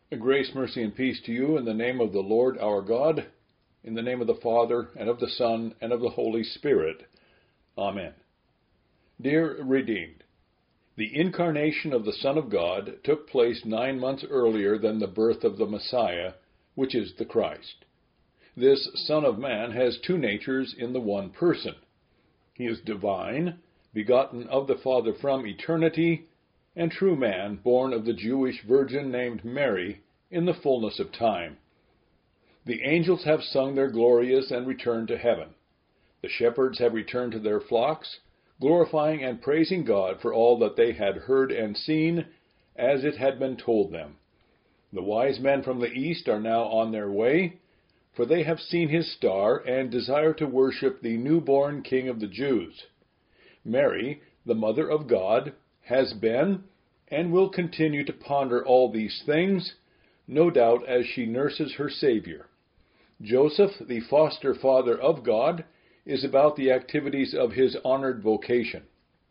Grace, mercy, and peace to you in the name of the Lord our God, in the name of the Father, and of the Son, and of the Holy Spirit. Amen. Dear Redeemed, the incarnation of the Son of God took place 9 months earlier than the birth of the Messiah, which is the Christ. This Son of Man has two natures in the one person. He is divine, begotten of the Father from eternity, and true man, born of the Jewish virgin named Mary, in the fullness of time. The angels have sung their glorias and returned to heaven. The shepherds have returned to their flocks, glorifying and praising God for all that they had heard and seen, as it had been told them. The wise men from the east are now on their way, for they have seen his star and desire to worship the newborn King of the Jews. Mary, the Mother of God, has been and will continue to ponder all these things, no doubt as she nurses her Savior. Joseph, the foster father of God, is about the activities of his honored vocation.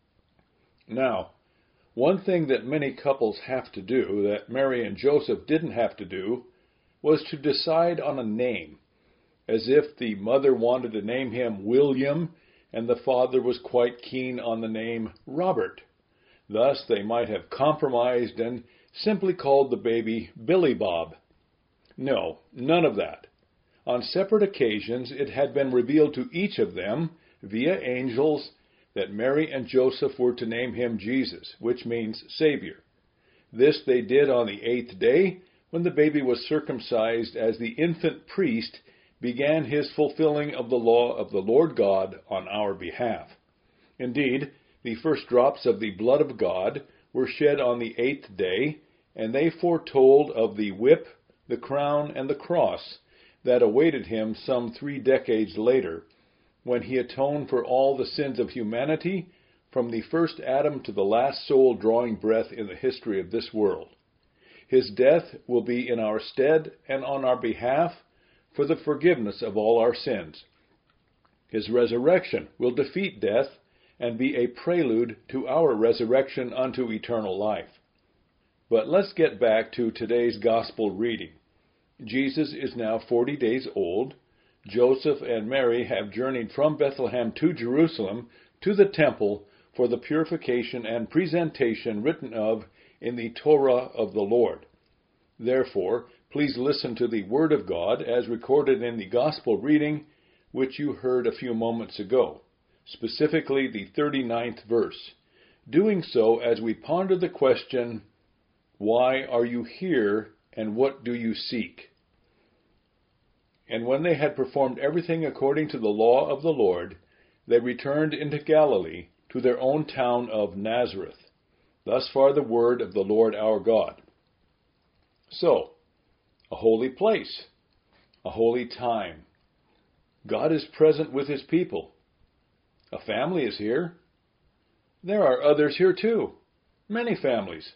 Now, one thing that many couples have to do that Mary and Joseph didn't have to do was to decide on a name, as if the mother wanted to name him William and the father was quite keen on the name Robert. Thus, they might have compromised and simply called the baby Billy Bob. No, none of that. On separate occasions, it had been revealed to each of them, via angels, that Mary and Joseph were to name him Jesus, which means Savior. This they did on the 8th day, when the baby was circumcised, as the infant priest began his fulfilling of the law of the Lord God on our behalf. Indeed, the first drops of the blood of God were shed on the 8th day, and they foretold of the whip, the crown, and the cross that awaited him some 3 decades later, when he atoned for all the sins of humanity, from the first Adam to the last soul drawing breath in the history of this world. His death will be in our stead and on our behalf for the forgiveness of all our sins. His resurrection will defeat death and be a prelude to our resurrection unto eternal life. But let's get back to today's gospel reading. Jesus is now 40 days old. Joseph and Mary have journeyed from Bethlehem to Jerusalem to the temple for the purification and presentation written of in the Torah of the Lord. Therefore, please listen to the Word of God as recorded in the gospel reading, which you heard a few moments ago. Specifically the 39th verse, doing so as we ponder the question, why are you here, and what do you seek? And when they had performed everything according to the law of the Lord, they returned into Galilee, to their own town of Nazareth. Thus far the word of the Lord our God. So, a holy place, a holy time. God is present with his people. A family is here. There are others here too. Many families.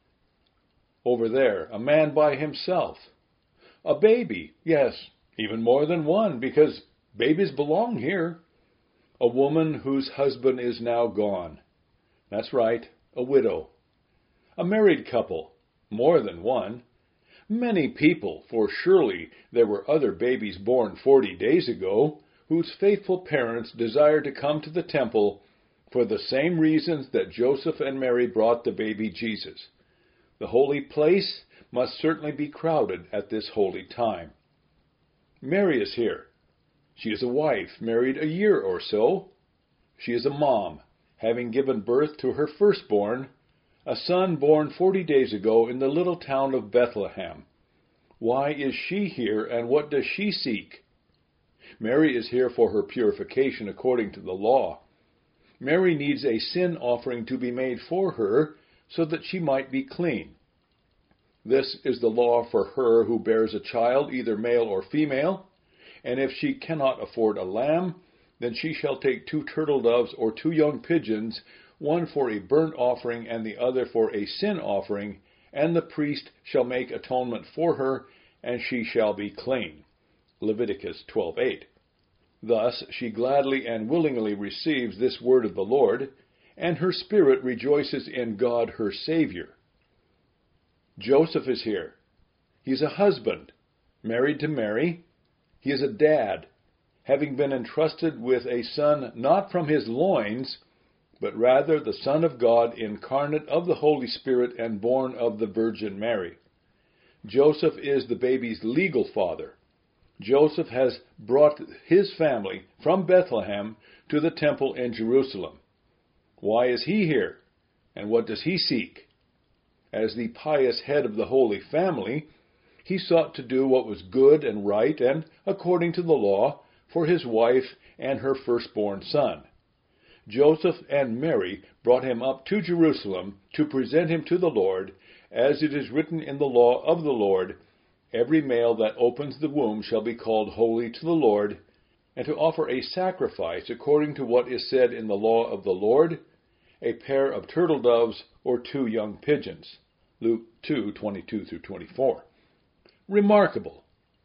Over there, a man by himself. A baby, yes, even more than one, because babies belong here. A woman whose husband is now gone. That's right, a widow. A married couple, more than one. Many people, for surely there were other babies born 40 days ago, whose faithful parents desired to come to the temple for the same reasons that Joseph and Mary brought the baby Jesus. The holy place must certainly be crowded at this holy time. Mary is here. She is a wife, married a year or so. She is a mom, having given birth to her firstborn, a son born 40 days ago in the little town of Bethlehem. Why is she here, and what does she seek? Mary is here for her purification according to the law. Mary needs a sin offering to be made for her so that she might be clean. This is the law for her who bears a child, either male or female, and if she cannot afford a lamb, then she shall take 2 turtle doves or 2 young pigeons, one for a burnt offering and the other for a sin offering, and the priest shall make atonement for her, and she shall be clean. Leviticus 12:8. Thus she gladly and willingly receives this word of the Lord, and her spirit rejoices in God her Savior. Joseph is here. He is a husband, married to Mary. He is a dad, having been entrusted with a son not from his loins, but rather the Son of God, incarnate of the Holy Spirit and born of the Virgin Mary. Joseph is the baby's legal father. Joseph has brought his family from Bethlehem to the temple in Jerusalem. Why is he here? And what does he seek? As the pious head of the Holy Family, he sought to do what was good and right and according to the law for his wife and her firstborn son. Joseph and Mary brought him up to Jerusalem to present him to the Lord, as it is written in the law of the Lord, "Every male that opens the womb shall be called holy to the Lord," and to offer a sacrifice according to what is said in the law of the Lord, a pair of turtle doves or 2 young pigeons. Luke 2:22-24. Remarkable,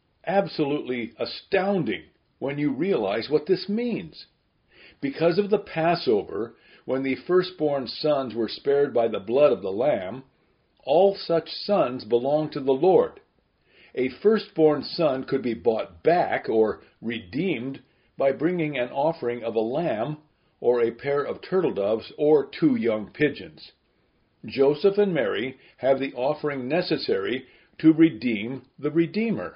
absolutely astounding when you realize what this means. Because of the Passover, when the firstborn sons were spared by the blood of the Lamb, all such sons belong to the Lord. A firstborn son could be bought back or redeemed by bringing an offering of a lamb or a pair of turtle doves or 2 young pigeons. Joseph and Mary have the offering necessary to redeem the Redeemer.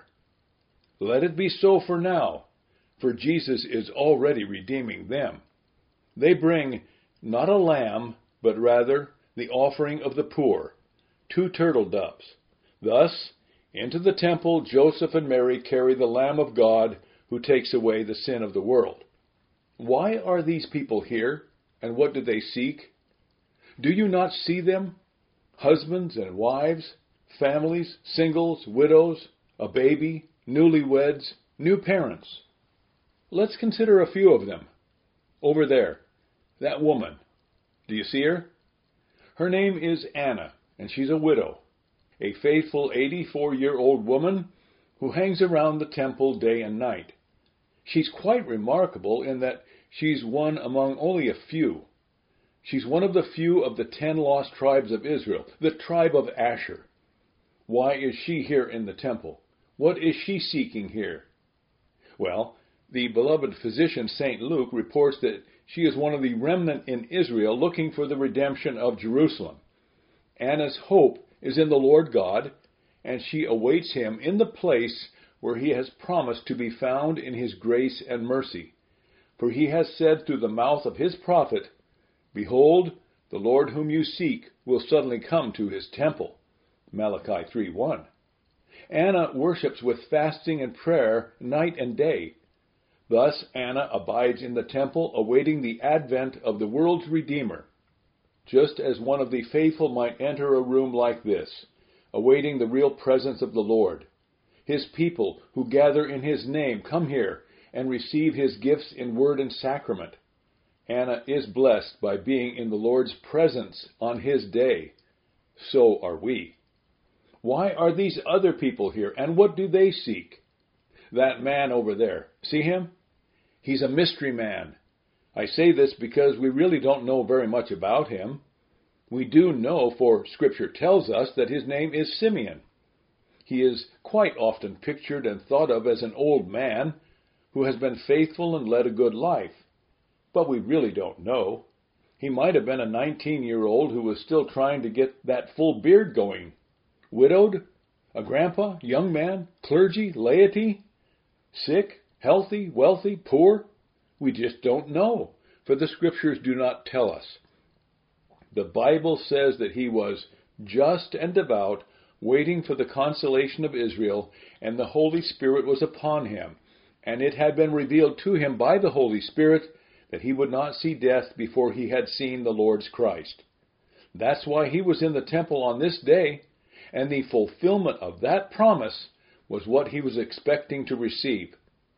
Let it be so for now, for Jesus is already redeeming them. They bring not a lamb, but rather the offering of the poor, 2 turtle doves. Thus, into the temple Joseph and Mary carry the Lamb of God who takes away the sin of the world. Why are these people here, and what do they seek? Do you not see them? Husbands and wives, families, singles, widows, a baby, newlyweds, new parents. Let's consider a few of them. Over there, that woman. Do you see her? Her name is Anna, and she's a widow, a faithful 84-year-old woman who hangs around the temple day and night. She's quite remarkable in that she's one among only a few. She's one of the few of the 10 lost tribes of Israel, the tribe of Asher. Why is she here in the temple? What is she seeking here? Well, the beloved physician St. Luke reports that she is one of the remnant in Israel looking for the redemption of Jerusalem. Anna's hope is in the Lord God, and she awaits him in the place where he has promised to be found in his grace and mercy. For he has said through the mouth of his prophet, "Behold, the Lord whom you seek will suddenly come to his temple." Malachi 3:1. Anna worships with fasting and prayer night and day. Thus Anna abides in the temple, awaiting the advent of the world's Redeemer. Just as one of the faithful might enter a room like this, awaiting the real presence of the Lord. His people who gather in his name come here and receive his gifts in word and sacrament. Anna is blessed by being in the Lord's presence on his day. So are we. Why are these other people here, and what do they seek? That man over there, see him? He's a mystery man. I say this because we really don't know very much about him. We do know, for Scripture tells us, that his name is Simeon. He is quite often pictured and thought of as an old man who has been faithful and led a good life. But we really don't know. He might have been a 19-year-old who was still trying to get that full beard going. Widowed? A grandpa? Young man? Clergy? Laity? Sick? Healthy? Wealthy? Poor? We just don't know, for the Scriptures do not tell us. The Bible says that he was just and devout, waiting for the consolation of Israel, and the Holy Spirit was upon him, and it had been revealed to him by the Holy Spirit that he would not see death before he had seen the Lord's Christ. That's why he was in the temple on this day, and the fulfillment of that promise was what he was expecting to receive.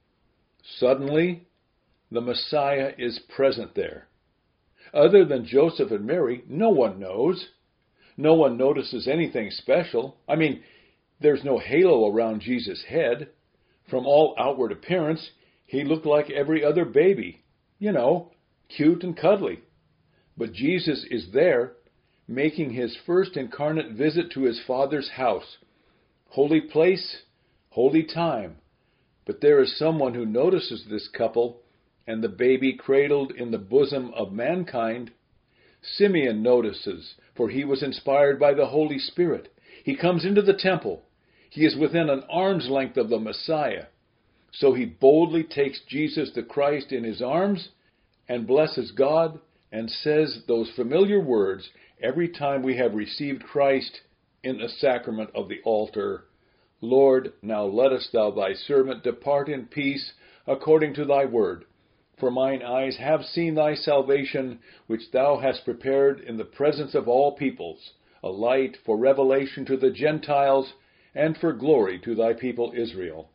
Suddenly, the Messiah is present there. Other than Joseph and Mary, no one knows. No one notices anything special. I mean, there's no halo around Jesus' head. From all outward appearance, he looked like every other baby. You know, cute and cuddly. But Jesus is there, making his first incarnate visit to his Father's house, Holy place, holy time. But there is someone who notices this couple and the baby cradled in the bosom of mankind. Simeon notices, for he was inspired by the Holy Spirit. He comes into the temple. He is within an arm's length of the Messiah. So he boldly takes Jesus the Christ in his arms and blesses God and says those familiar words every time we have received Christ in the sacrament of the altar. Lord, now lettest thou thy servant depart in peace according to thy word. For mine eyes have seen thy salvation, which thou hast prepared in the presence of all peoples, a light for revelation to the Gentiles, and for glory to thy people Israel.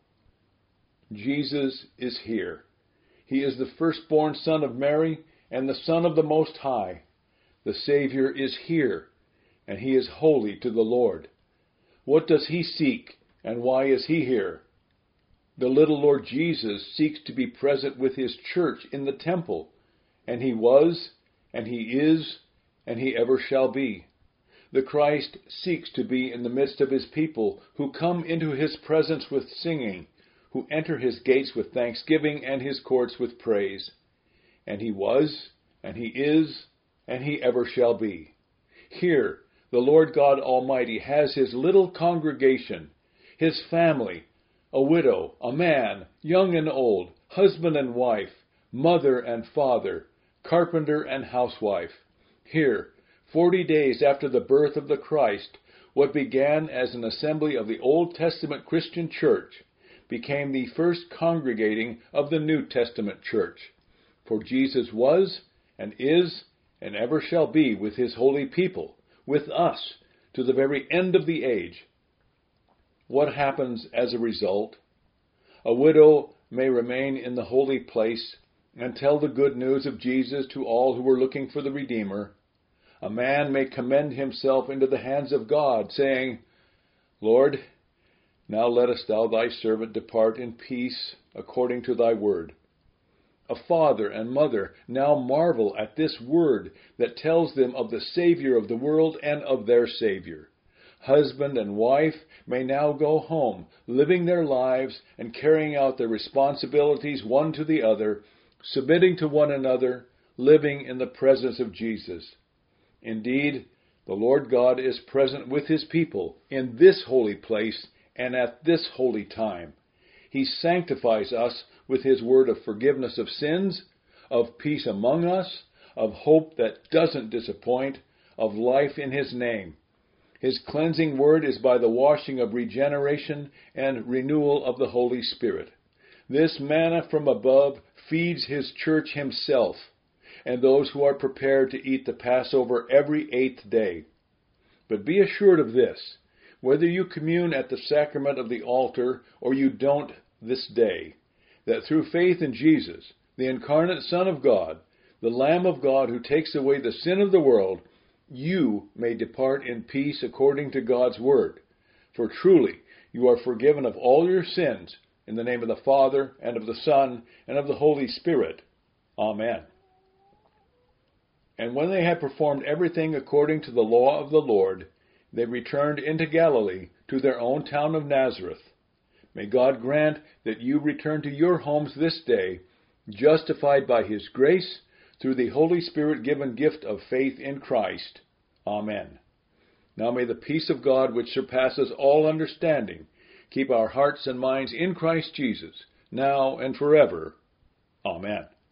Jesus is here. He is the firstborn Son of Mary and the Son of the Most High. The Savior is here, and he is holy to the Lord. What does he seek, and why is he here? The little Lord Jesus seeks to be present with his church in the temple, and he was, and he is, and he ever shall be. The Christ seeks to be in the midst of his people who come into his presence with singing, who enter his gates with thanksgiving and his courts with praise. And he was, and he is, and he ever shall be. Here, the Lord God Almighty has his little congregation, his family, a widow, a man, young and old, husband and wife, mother and father, carpenter and housewife. Here, 40 days after the birth of the Christ, what began as an assembly of the Old Testament Christian church became the first congregating of the New Testament church. For Jesus was, and is, and ever shall be with his holy people, with us, to the very end of the age. What happens as a result? A widow may remain in the holy place and tell the good news of Jesus to all who are looking for the Redeemer. A man may commend himself into the hands of God, saying, Lord, now lettest thou thy servant depart in peace according to thy word. A father and mother now marvel at this word that tells them of the Savior of the world and of their Savior. Husband and wife may now go home, living their lives and carrying out their responsibilities one to the other, submitting to one another, living in the presence of Jesus. Indeed, the Lord God is present with his people in this holy place and at this holy time. He sanctifies us with his word of forgiveness of sins, of peace among us, of hope that doesn't disappoint, of life in his name. His cleansing word is by the washing of regeneration and renewal of the Holy Spirit. This manna from above feeds his church himself, and those who are prepared to eat the Passover every 8th day. But be assured of this, whether you commune at the sacrament of the altar or you don't this day, that through faith in Jesus, the incarnate Son of God, the Lamb of God who takes away the sin of the world, you may depart in peace according to God's word. For truly you are forgiven of all your sins, in the name of the Father, and of the Son, and of the Holy Spirit. Amen. And when they had performed everything according to the law of the Lord, they returned into Galilee, to their own town of Nazareth. May God grant that you return to your homes this day, justified by his grace, through the Holy Spirit-given gift of faith in Christ. Amen. Now may the peace of God, which surpasses all understanding, keep our hearts and minds in Christ Jesus, now and forever. Amen.